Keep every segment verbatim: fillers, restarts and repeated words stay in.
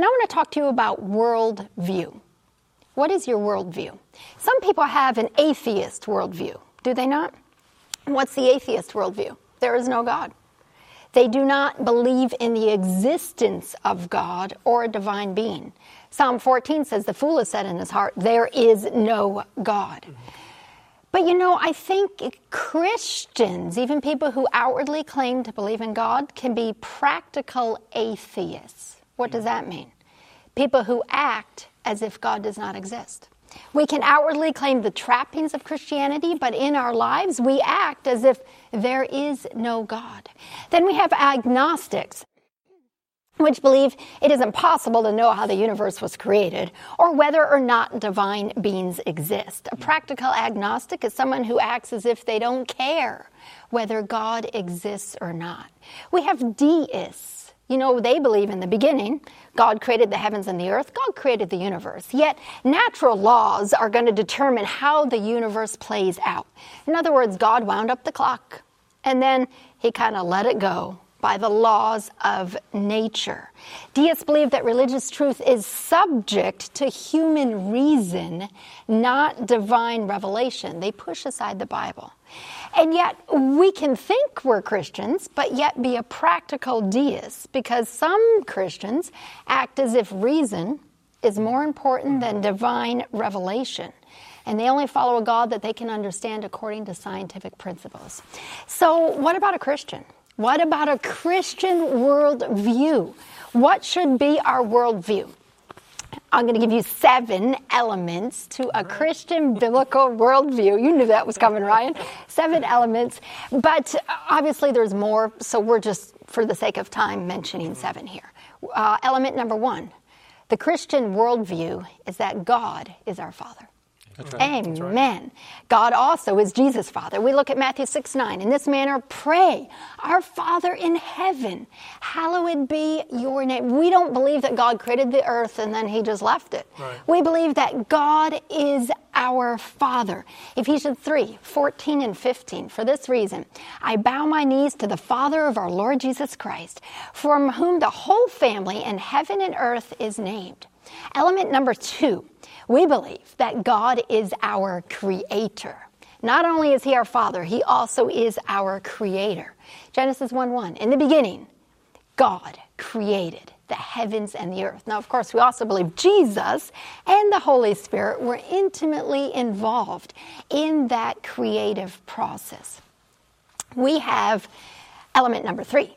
And I want to talk to you about worldview. What is your worldview? Some people have an atheist worldview, do they not? What's the atheist worldview? There is no God. They do not believe in the existence of God or a divine being. Psalm fourteen says, the fool has said in his heart, there is no God. But you know, I think Christians, even people who outwardly claim to believe in God, can be practical atheists. What does that mean? People who act as if God does not exist. We can outwardly claim the trappings of Christianity, but in our lives we act as if there is no God. Then we have agnostics, which believe it is impossible to know how the universe was created or whether or not divine beings exist. A practical agnostic is someone who acts as if they don't care whether God exists or not. We have deists. You know, they believe in the beginning, God created the heavens and the earth, God created the universe. Yet natural laws are going to determine how the universe plays out. In other words, God wound up the clock, and then he kind of let it go by the laws of nature. Deists believe that religious truth is subject to human reason, not divine revelation. They push aside the Bible. And yet we can think we're Christians, but yet be a practical deist, because some Christians act as if reason is more important than divine revelation. And they only follow a God that they can understand according to scientific principles. So what about a Christian? What about a Christian worldview? What should be our worldview? I'm going to give you seven elements to a Christian biblical worldview. You knew that was coming, Ryan. Seven elements. But obviously there's more, so we're just, for the sake of time, mentioning seven here. Uh, element number one, the Christian worldview is that God is our Father. That's right. Amen. That's right. God also is Jesus' Father. We look at Matthew six nine. In this manner, pray, our Father in heaven, hallowed be your name. We don't believe that God created the earth and then he just left it. Right. We believe that God is our Father. Ephesians three fourteen and fifteen. For this reason, I bow my knees to the Father of our Lord Jesus Christ, from whom the whole family in heaven and earth is named. Element number two. We believe that God is our creator. Not only is he our Father, he also is our creator. Genesis one one, in the beginning, God created the heavens and the earth. Now, of course, we also believe Jesus and the Holy Spirit were intimately involved in that creative process. We have element number three.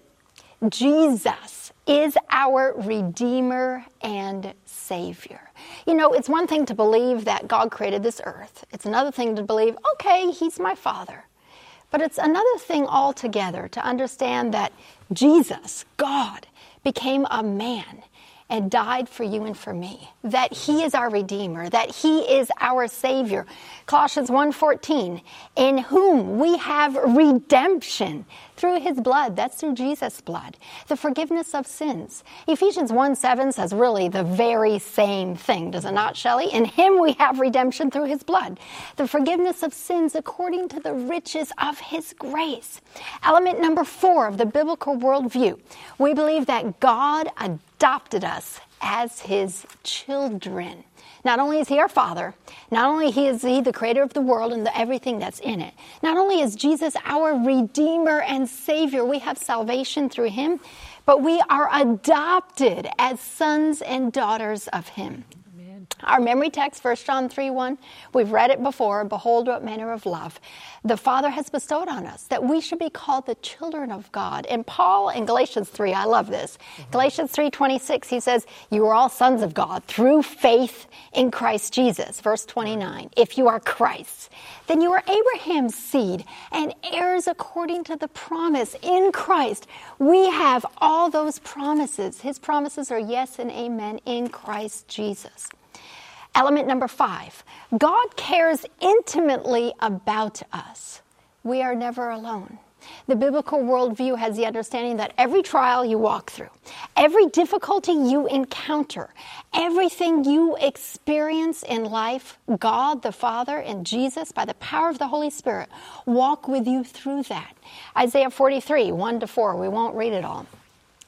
Jesus is our Redeemer and Savior. You know, it's one thing to believe that God created this earth. It's another thing to believe, okay, he's my Father. But it's another thing altogether to understand that Jesus, God, became a man and died for you and for me, that he is our Redeemer, that he is our Savior. Colossians one fourteen, in whom we have redemption through his blood. That's through Jesus' blood. The forgiveness of sins. Ephesians one seven says really the very same thing, does it not, Shelley? In him we have redemption through his blood. The forgiveness of sins according to the riches of his grace. Element number four of the biblical worldview. We believe that God adopted us as his children. Not only is he our Father, not only is he the creator of the world and the, everything that's in it, not only is Jesus our Redeemer and Savior, we have salvation through him, but we are adopted as sons and daughters of him. Our memory text, First John three one, we've read it before. Behold, what manner of love the Father has bestowed on us, that we should be called the children of God. And Paul in Galatians three, I love this. Mm-hmm. Galatians three twenty-six, he says, you are all sons of God through faith in Christ Jesus. Verse twenty-nine, if you are Christ's, then you are Abraham's seed and heirs according to the promise in Christ. We have all those promises. His promises are yes and amen in Christ Jesus. Element number five, God cares intimately about us. We are never alone. The biblical worldview has the understanding that every trial you walk through, every difficulty you encounter, everything you experience in life, God the Father and Jesus, by the power of the Holy Spirit, walk with you through that. Isaiah forty-three, one to four, we won't read it all.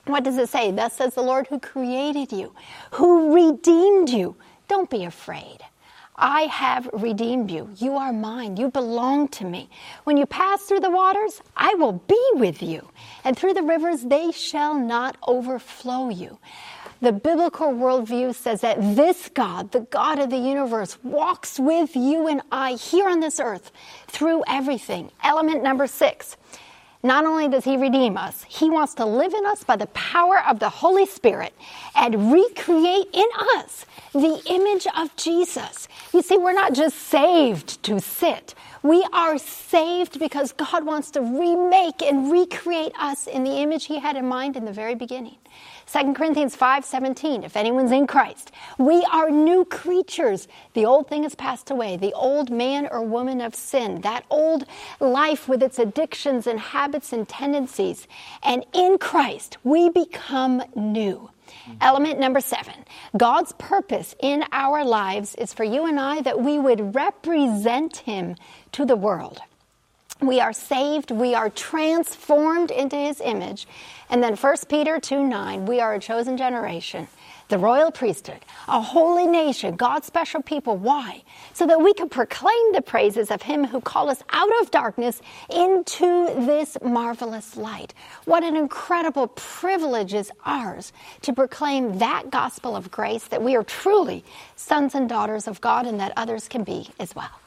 What does it say? Thus says the Lord who created you, who redeemed you. Don't be afraid. I have redeemed you. You are mine. You belong to me. When you pass through the waters, I will be with you. And through the rivers, they shall not overflow you. The biblical worldview says that this God, the God of the universe, walks with you and I here on this earth through everything. Element number six. Not only does he redeem us, he wants to live in us by the power of the Holy Spirit and recreate in us the image of Jesus. You see, we're not just saved to sit. We are saved because God wants to remake and recreate us in the image he had in mind in the very beginning. Second Corinthians five seventeen, if anyone's in Christ, we are new creatures. The old thing has passed away. The old man or woman of sin, that old life with its addictions and habits and tendencies. And in Christ, we become new. Element number seven, God's purpose in our lives is for you and I that we would represent him to the world. We are saved, we are transformed into his image. And then First Peter two nine, we are a chosen generation, the royal priesthood, a holy nation, God's special people. Why? So that we can proclaim the praises of him who called us out of darkness into this marvelous light. What an incredible privilege is ours to proclaim that gospel of grace, that we are truly sons and daughters of God and that others can be as well.